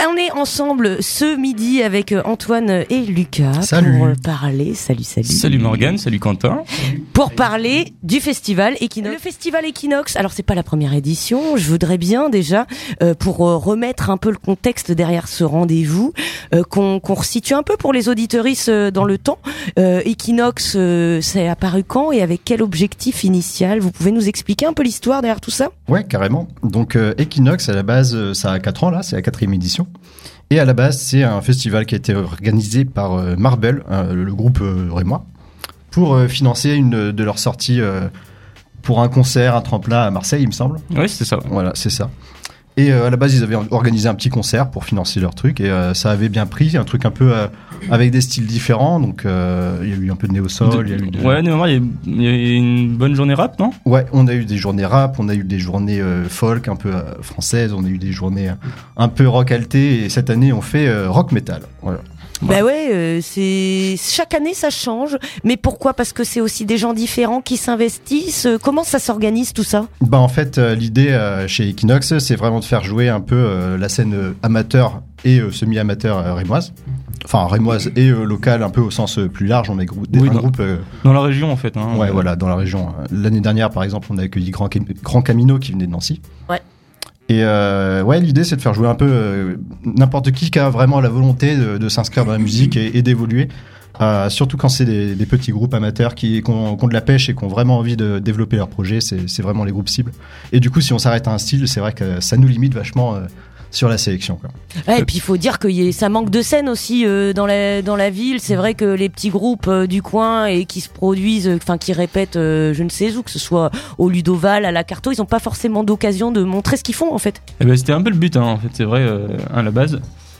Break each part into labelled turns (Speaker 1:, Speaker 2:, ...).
Speaker 1: On est ensemble ce midi avec Antoine et Lucas.
Speaker 2: Salut.
Speaker 1: Pour parler. Salut.
Speaker 3: Salut Morgane, salut Quentin.
Speaker 1: Pour parler du festival Equinox. Le festival Equinox, alors c'est pas la première édition, je voudrais bien déjà, pour remettre un peu le contexte derrière ce rendez-vous, qu'on resitue un peu pour les auditeuristes dans le temps. Equinox, c'est apparu quand et avec quel objectif initial? Vous pouvez nous expliquer un peu l'histoire derrière tout ça?
Speaker 2: Ouais, carrément. Donc Equinox, à la base, ça a 4 ans là, c'est la 4e édition. Et à la base, c'est un festival qui a été organisé par Marble, le groupe rémois, pour financer une de leurs sorties pour un concert, un tremplin à Marseille, il me semble.
Speaker 3: Oui, c'est ça.
Speaker 2: Voilà, c'est ça. Et à la base, ils avaient organisé un petit concert pour financer leur truc et ça avait bien pris, un truc un peu avec des styles différents. Donc il y a eu un peu de néo-soul, il y a eu de...
Speaker 3: Ouais, il y a eu une bonne journée rap, non?
Speaker 2: Ouais, on a eu des journées rap, on a eu des journées folk un peu françaises, on a eu des journées un peu rock alté et cette année on fait rock metal. Voilà.
Speaker 1: Bah ouais, c'est chaque année ça change, mais pourquoi? Parce que c'est aussi des gens différents qui s'investissent. Comment ça s'organise tout ça?
Speaker 2: Bah en fait, l'idée chez Equinox, c'est vraiment de faire jouer un peu la scène amateur et semi-amateur rémoise. Enfin rémoise et locale un peu au sens plus large. On a un groupe
Speaker 3: dans la région en fait.
Speaker 2: Ouais, voilà, dans la région. L'année dernière, par exemple, on a accueilli Grand Camino qui venait de Nancy.
Speaker 1: Ouais.
Speaker 2: Et ouais, l'idée c'est de faire jouer un peu n'importe qui a vraiment la volonté de s'inscrire dans la musique et d'évoluer. Surtout quand c'est des petits groupes amateurs qui ont de la pêche et qui ont vraiment envie de développer leur projet, c'est vraiment les groupes cibles. Et du coup, si on s'arrête à un style, c'est vrai que ça nous limite vachement sur la sélection, quoi.
Speaker 1: Ouais, et puis il faut dire que ça manque de scène aussi dans la ville. C'est vrai que les petits groupes du coin et qui se produisent, enfin qui répètent, je ne sais où, que ce soit au Ludoval, à la Carto, ils n'ont pas forcément d'occasion de montrer ce qu'ils font en fait.
Speaker 3: Eh ben, c'était un peu le but, en fait, c'est vrai, à la base.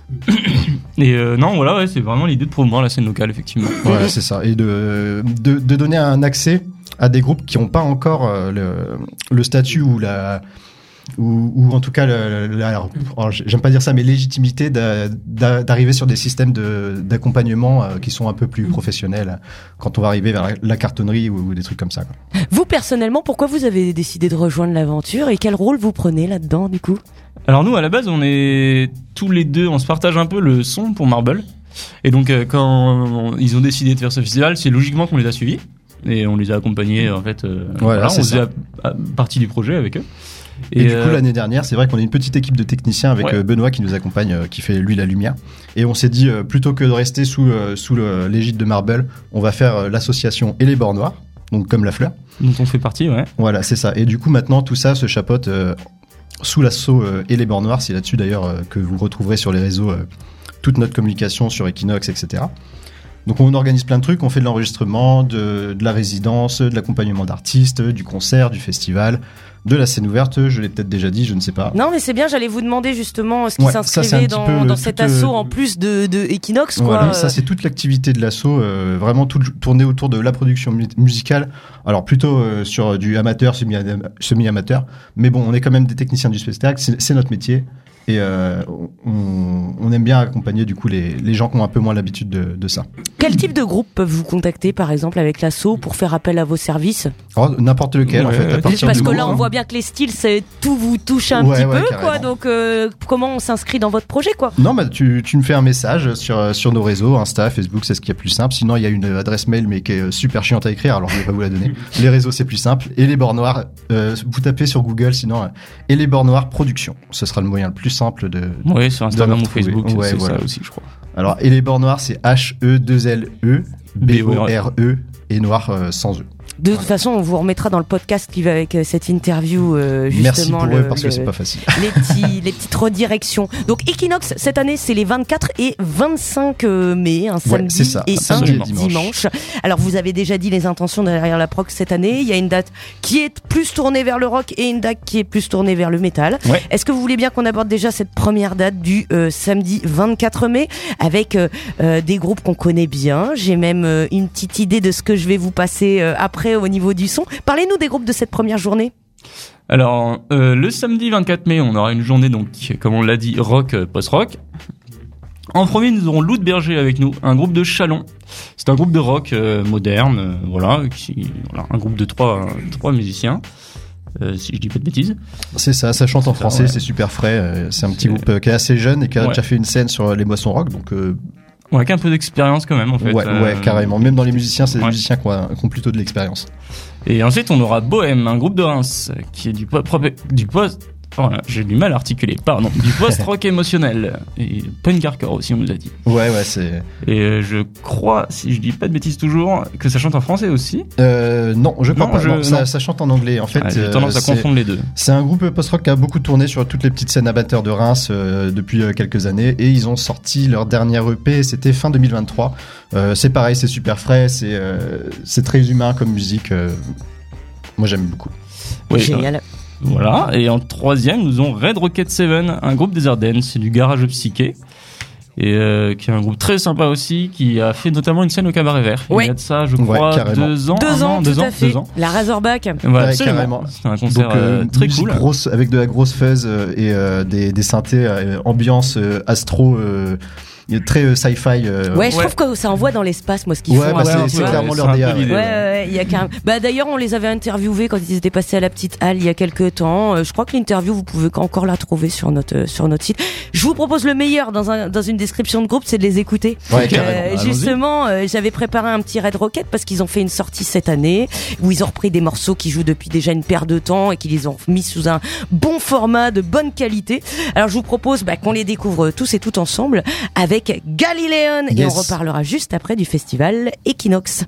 Speaker 3: Et non, voilà, ouais, c'est vraiment l'idée de promouvoir la scène locale, effectivement.
Speaker 2: Voilà, c'est ça. Et de donner un accès à des groupes qui n'ont pas encore le statut ou ou en tout cas j'aime pas dire ça, mais légitimité d'arriver sur des systèmes d'accompagnement qui sont un peu plus professionnels quand on va arriver vers la cartonnerie ou des trucs comme ça, quoi.
Speaker 1: Vous personnellement, pourquoi vous avez décidé de rejoindre l'aventure et quel rôle vous prenez là-dedans du coup?
Speaker 3: Alors nous, à la base, on est tous les deux, on se partage un peu le son pour Marble. Et donc quand ils ont décidé de faire ce festival, c'est logiquement qu'on les a suivis et on les a accompagnés en fait.
Speaker 2: Voilà,
Speaker 3: on faisait partie du projet avec eux.
Speaker 2: Et du coup, l'année dernière, c'est vrai qu'on a une petite équipe de techniciens avec Benoît qui nous accompagne, qui fait lui la lumière. Et on s'est dit, plutôt que de rester sous l'égide de Marble, on va faire l'association Et les Bords Noirs, donc comme la fleur.
Speaker 3: Dont on fait partie, ouais.
Speaker 2: Voilà, c'est ça. Et du coup, maintenant, tout ça se chapeaute sous l'assaut Et les Bords Noirs. C'est là-dessus d'ailleurs que vous retrouverez sur les réseaux toute notre communication sur Equinox, etc. Donc on organise plein de trucs, on fait de l'enregistrement, de la résidence, de l'accompagnement d'artistes, du concert, du festival, de la scène ouverte, je l'ai peut-être déjà dit, je ne sais pas.
Speaker 1: Non mais c'est bien, j'allais vous demander justement ce qui s'inscrivait dans cet assaut en plus de Equinox, quoi.
Speaker 2: Voilà, ça c'est toute l'activité de l'assaut, vraiment tout tourné autour de la production musicale, alors plutôt sur du amateur, semi-amateur, mais bon, on est quand même des techniciens du spectacle, c'est notre métier. Et on aime bien accompagner du coup les gens qui ont un peu moins l'habitude de ça.
Speaker 1: Quel type de groupe peuvent vous contacter par exemple avec l'assaut pour faire appel à vos services?
Speaker 2: N'importe lequel en fait.
Speaker 1: Parce que là on voit bien que les styles tout vous touche un petit peu, quoi. Donc comment on s'inscrit dans votre projet, quoi? Non,
Speaker 2: bah tu me fais un message sur nos réseaux, Insta, Facebook, c'est ce qui est plus simple. Sinon il y a une adresse mail mais qui est super chiante à écrire, alors je vais pas vous la donner. Les réseaux c'est plus simple. Et les Bords Noirs, vous tapez sur Google sinon Et les Bords Noirs production. Ce sera le moyen le plus simple de...
Speaker 3: Oui, sur Instagram ou Facebook, c'est ça aussi, je crois.
Speaker 2: Alors, Et les Bords Noirs, c'est H-E-2-L-E, B-O-R-E, et noir sans E.
Speaker 1: De toute façon, on vous remettra dans le podcast qui va avec cette interview, justement.
Speaker 2: Merci pour eux, parce que c'est pas facile.
Speaker 1: Les petites redirections. Donc, Equinox, cette année, c'est les 24 et 25 mai, un samedi et un dimanche. Alors, vous avez déjà dit les intentions derrière la proc cette année. Il y a une date qui est plus tournée vers le rock et une date qui est plus tournée vers le métal. Ouais. Est-ce que vous voulez bien qu'on aborde déjà cette première date du samedi 24 mai avec des groupes qu'on connaît bien? J'ai même une petite idée de ce que je vais vous passer après au niveau du son. Parlez-nous des groupes de cette première journée.
Speaker 3: Alors, le samedi 24 mai, on aura une journée, donc, comme on l'a dit, rock, post-rock. En premier, nous aurons Loup de Berger avec nous, un groupe de Châlons. C'est un groupe de rock moderne, voilà, un groupe de trois musiciens. si je dis pas de bêtises.
Speaker 2: C'est ça chante en français, c'est super frais. C'est un petit groupe qui est assez jeune et qui a déjà fait une scène sur les Moissons Rock, donc...
Speaker 3: avec un peu d'expérience quand même en fait.
Speaker 2: Ouais, carrément. Même dans les musiciens, c'est des musiciens qui ont plutôt de l'expérience.
Speaker 3: Et ensuite, on aura Bohème, un groupe de Reims qui est du post. Voilà, j'ai du mal à articuler, pardon. Du post-rock émotionnel. Et punk hardcore aussi, on nous a dit.
Speaker 2: Ouais, c'est...
Speaker 3: Et je crois, si je dis pas de bêtises toujours, que ça chante en français aussi.
Speaker 2: Non, je crois pas. Non, ça chante en anglais. En fait,
Speaker 3: j'ai tendance à confondre les deux.
Speaker 2: C'est un groupe post-rock qui a beaucoup tourné sur toutes les petites scènes amateurs de Reims depuis quelques années. Et ils ont sorti leur dernier EP, c'était fin 2023. C'est pareil, c'est super frais, c'est très humain comme musique. Moi, j'aime beaucoup.
Speaker 1: Oui, génial.
Speaker 3: Voilà, et en troisième, nous avons Red Rocket 7, un groupe des Ardennes, c'est du garage psyché, et qui est un groupe très sympa aussi, qui a fait notamment une scène au Cabaret Vert.
Speaker 1: Ouais.
Speaker 3: Il y a de ça, je crois, 2 ans.
Speaker 1: 2 ans, tout à fait. La Razorback.
Speaker 3: Voilà,
Speaker 2: carrément.
Speaker 3: C'est un concert très cool.
Speaker 2: Avec de la grosse fuzz et des synthés ambiance astro... très sci-fi.
Speaker 1: Je trouve que ça envoie dans l'espace, moi, ce qu'ils font.
Speaker 2: C'est clairement leur DA.
Speaker 1: Il y a d'ailleurs, on les avait interviewés quand ils étaient passés à la petite halle il y a quelques temps. Je crois que l'interview, vous pouvez encore la trouver sur notre site. Je vous propose le meilleur dans une description de groupe, c'est de les écouter.
Speaker 2: Ouais, carrément.
Speaker 1: Justement, j'avais préparé un petit Red Rocket parce qu'ils ont fait une sortie cette année où ils ont repris des morceaux qui jouent depuis déjà une paire de temps et qu'ils les ont mis sous un bon format de bonne qualité. Alors, je vous propose qu'on les découvre tous et toutes ensemble avec Galiléon, et on reparlera juste après du festival Equinox.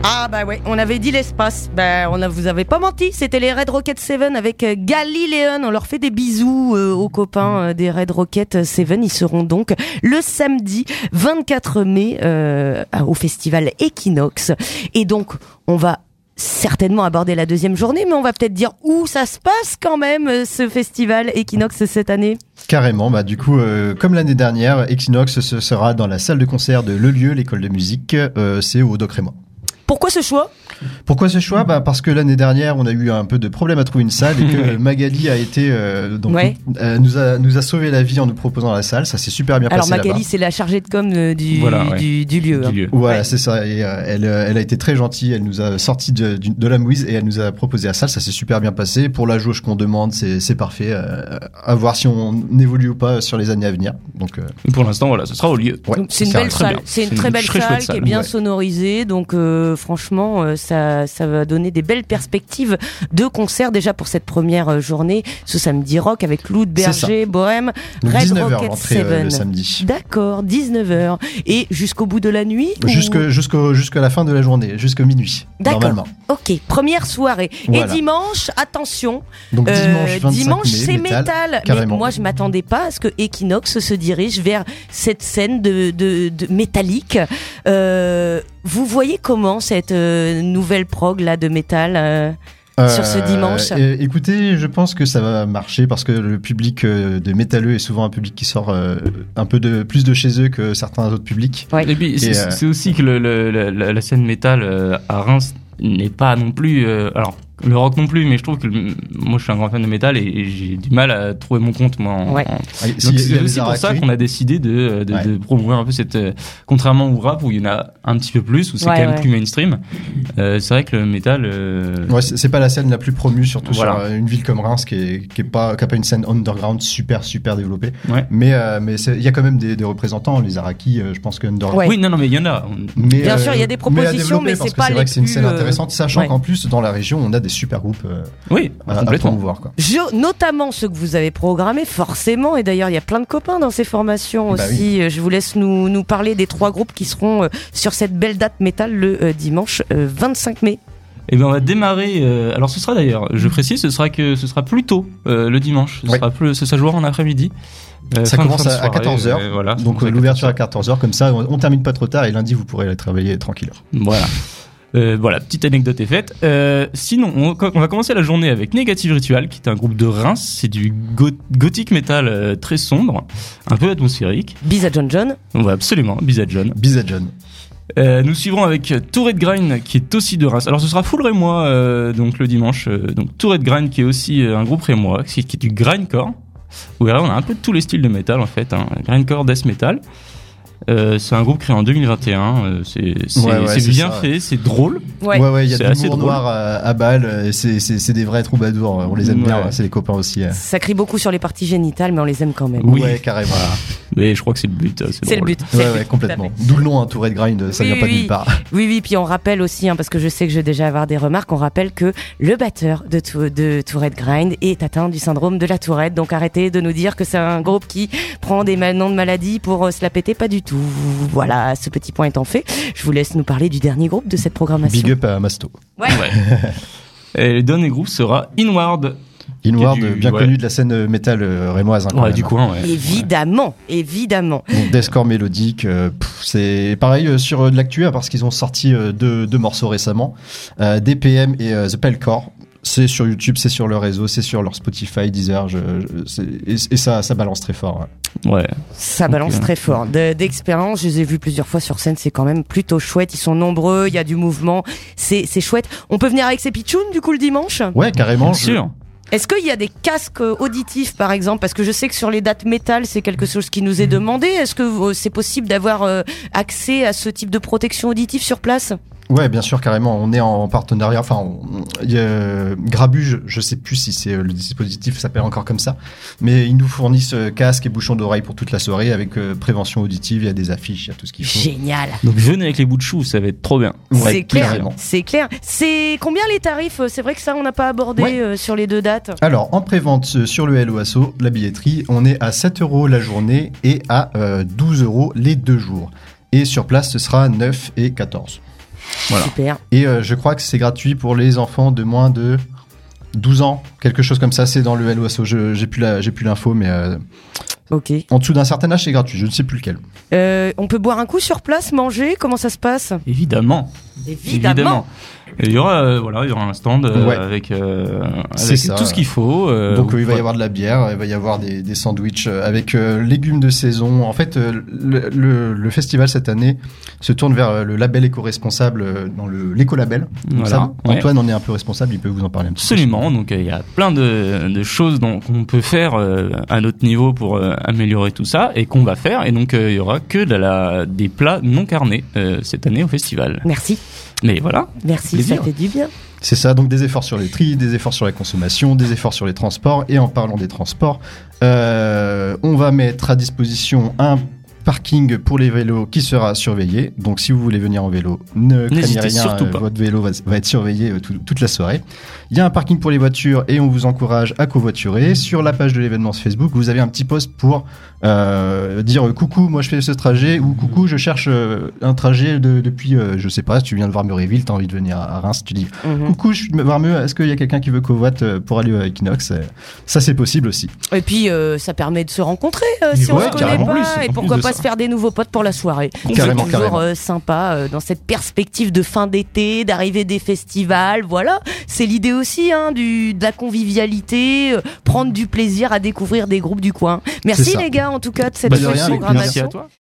Speaker 1: Ah bah ouais, on avait dit l'espace. Vous avez pas menti, c'était les Red Rocket 7 avec Galileon. On leur fait des bisous aux copains des Red Rocket 7. Ils seront donc le samedi 24 mai au festival Equinox. Et donc, on va certainement aborder la deuxième journée, mais on va peut-être dire où ça se passe quand même, ce festival Equinox cette année.
Speaker 2: Carrément, du coup, comme l'année dernière, Equinox ce sera dans la salle de concert de Le Lieu, l'école de musique, c'est au Doc Rémois.
Speaker 1: Pourquoi ce choix ?
Speaker 2: Parce que l'année dernière, on a eu un peu de problème à trouver une salle et que Magali a été nous a sauvé la vie en nous proposant la salle. Ça s'est super bien passé.
Speaker 1: Alors Magali, c'est la chargée de com du lieu.
Speaker 2: Voilà, c'est ça. Et elle a été très gentille. Elle nous a sorti de la mouise et elle nous a proposé la salle. Ça s'est super bien passé. Pour la jauge qu'on demande, c'est parfait. À voir si on évolue ou pas sur les années à venir. Donc
Speaker 3: pour l'instant, voilà, ce sera au lieu.
Speaker 1: Ouais, c'est une belle salle. C'est une très belle salle qui est bien sonorisée. Donc franchement, ça va donner des belles perspectives de concert déjà pour cette première journée, ce samedi rock avec Lou de Berger, Bohème, Red Rocket 7.
Speaker 2: Le samedi.
Speaker 1: D'accord, 19h. Et jusqu'au bout de la nuit
Speaker 2: Jusqu'à la fin de la journée, jusqu'à minuit.
Speaker 1: D'accord.
Speaker 2: Normalement.
Speaker 1: Ok, première soirée. Voilà. Et dimanche, attention.
Speaker 2: Donc dimanche
Speaker 1: c'est métal. Mais moi, je m'attendais pas à ce que Equinox se dirige vers cette scène de métallique. Vous voyez comment cette nouvelle prog là de métal sur ce dimanche?
Speaker 2: Écoutez, je pense que ça va marcher parce que le public de métalleux est souvent un public qui sort un peu plus de chez eux que certains autres publics.
Speaker 3: Ouais. Et puis c'est aussi que la scène métal à Reims n'est pas non plus alors le rock non plus, mais je trouve que moi je suis un grand fan de métal et j'ai du mal à trouver mon compte donc c'est aussi pour ça qu'on a décidé de promouvoir un peu cette contrairement au rap où il y en a un petit peu plus, où c'est quand même plus mainstream. C'est vrai que le métal
Speaker 2: c'est pas la scène la plus promue, surtout sur une ville comme Reims qui a pas une scène underground super développée. Mais il y a quand même des représentants, les Araki, je pense que underground.
Speaker 3: Oui, non mais il y en a.
Speaker 1: Bien sûr, il y a des propositions, mais c'est pas les plus. C'est vrai
Speaker 2: que c'est une scène intéressante, sachant qu'en plus dans la région on a des super groupes à promouvoir, quoi.
Speaker 1: Notamment ceux que vous avez programmés forcément, et d'ailleurs il y a plein de copains dans ces formations aussi. Je vous laisse nous parler des 3 groupes qui seront sur cette belle date métal le dimanche 25 mai.
Speaker 3: Et bien on va démarrer. Alors ce sera d'ailleurs, je précise, ce sera plus tôt le dimanche. Ça jouera en après-midi.
Speaker 2: Ça commence à 14h. Donc l'ouverture à 14h, comme ça on termine pas trop tard et lundi vous pourrez aller travailler tranquille.
Speaker 3: Voilà, petite anecdote est faite. Sinon, on va commencer la journée avec Negative Ritual, qui est un groupe de Reims. C'est du gothic metal très sombre, un peu atmosphérique.
Speaker 1: Bis à John.
Speaker 3: Ouais, absolument, bis à John. Nous suivrons avec Tourette Grind, qui est aussi de Reims. Alors ce sera full rémois donc le dimanche. Donc Tourette Grind, qui est aussi un groupe rémois, qui est du grindcore. Où là, on a un peu de tous les styles de métal en fait, grindcore, death metal. C'est un groupe créé en 2021. C'est bien fait, c'est drôle.
Speaker 2: Il y a de l'humour noir à balle. C'est des vrais troubadours. On les aime bien. C'est les copains aussi.
Speaker 1: Ça crie beaucoup sur les parties génitales, mais on les aime quand même.
Speaker 2: Oui, carrément.
Speaker 3: Mais je crois que c'est le but.
Speaker 1: C'est le but.
Speaker 2: Complètement. D'où le nom, Tourette Grind. Ça vient pas de nulle part.
Speaker 1: Oui. Puis on rappelle aussi, parce que je sais que je vais déjà avoir des remarques. On rappelle que le batteur de Tourette Grind est atteint du syndrome de la Tourette. Donc arrêtez de nous dire que c'est un groupe qui prend des noms de maladies pour se la péter. Pas du tout. Voilà, ce petit point étant fait, je vous laisse nous parler du dernier groupe de cette programmation.
Speaker 2: Big up à Masto.
Speaker 3: Et le dernier groupe sera Inward.
Speaker 2: Bien connu de la scène métal rémoise.
Speaker 3: Du coin,
Speaker 1: Évidemment.
Speaker 2: Donc deathcore mélodique, c'est pareil sur de l'actu, parce qu'ils ont sorti deux morceaux récemment, DPM et The Pelcore. C'est sur YouTube, c'est sur leur réseau, c'est sur leur Spotify, Deezer, et ça balance très fort.
Speaker 1: Ça balance très fort. D'expérience, je les ai vus plusieurs fois sur scène, c'est quand même plutôt chouette. Ils sont nombreux, il y a du mouvement, c'est chouette. On peut venir avec ses pitchouns du coup le dimanche ?
Speaker 2: Ouais, carrément.
Speaker 3: Bien sûr.
Speaker 1: Est-ce qu'il y a des casques auditifs par exemple ? Parce que je sais que sur les dates métal, c'est quelque chose qui nous est demandé. Est-ce que c'est possible d'avoir accès à ce type de protection auditive sur place ?
Speaker 2: Ouais, bien sûr, carrément. On est en partenariat. Grabuge, je sais plus si c'est le dispositif s'appelle encore comme ça, mais ils nous fournissent casques et bouchons d'oreilles pour toute la soirée avec prévention auditive. Il y a des affiches, il y a tout ce qu'il faut.
Speaker 1: Génial.
Speaker 3: Donc venez avec les bouts de chou, ça va être trop bien.
Speaker 1: C'est clair. C'est clair. C'est combien les tarifs ? C'est vrai que ça, on n'a pas abordé sur les 2 dates.
Speaker 2: Alors, en prévente sur le Hello Asso, la billetterie, on est à 7€ la journée et à 12€ les 2 jours. Et sur place, ce sera 9 et 14. Voilà.
Speaker 1: Super.
Speaker 2: Et je crois que c'est gratuit pour les enfants de moins de 12 ans, quelque chose comme ça. C'est dans le LOASO. J'ai plus l'info, mais
Speaker 1: ok.
Speaker 2: En dessous d'un certain âge, c'est gratuit. Je ne sais plus lequel.
Speaker 1: On peut boire un coup sur place, manger. Comment ça se passe ?
Speaker 3: Évidemment. Et il y aura un stand avec tout ce qu'il faut.
Speaker 2: Donc il va y avoir de la bière, il va y avoir des sandwichs avec légumes de saison. En fait, le festival cette année se tourne vers le label éco-responsable dans l'écolabel.
Speaker 3: Voilà.
Speaker 2: Antoine en est un peu responsable, il peut vous en parler un petit peu.
Speaker 3: Absolument. Donc il y a plein de choses qu'on peut faire à notre niveau pour améliorer tout ça et qu'on va faire. Et donc il y aura que des plats non carnés cette année au festival.
Speaker 1: Merci.
Speaker 3: Mais voilà.
Speaker 1: Merci, ça fait du bien.
Speaker 2: C'est ça, donc des efforts sur les tri, des efforts sur la consommation, des efforts sur les transports. Et en parlant des transports, on va mettre à disposition un parking pour les vélos qui sera surveillé. Donc si vous voulez venir en vélo, ne craignez rien, surtout pas. Votre vélo va être surveillé toute la soirée. Il y a un parking pour les voitures et on vous encourage à covoiturer. Sur la page de l'événement Facebook, vous avez un petit post pour dire coucou, moi je fais ce trajet, ou coucou, je cherche un trajet depuis, je sais pas, si tu viens de Varmeuréville, t'as envie de venir à Reims, tu dis coucou, je suis de Varmeux, est-ce qu'il y a quelqu'un qui veut covoite pour aller à Equinox? Ça c'est possible aussi.
Speaker 1: Et puis ça permet de se rencontrer si on se connaît pas, et pourquoi pas se faire des nouveaux potes pour la soirée.
Speaker 2: Carrément,
Speaker 1: c'est toujours sympa dans cette perspective de fin d'été, d'arrivée des festivals, voilà, c'est l'idée aussi de la convivialité, prendre du plaisir à découvrir des groupes du coin. Merci les gars en tout cas de cette
Speaker 2: programmation.
Speaker 3: Merci à toi.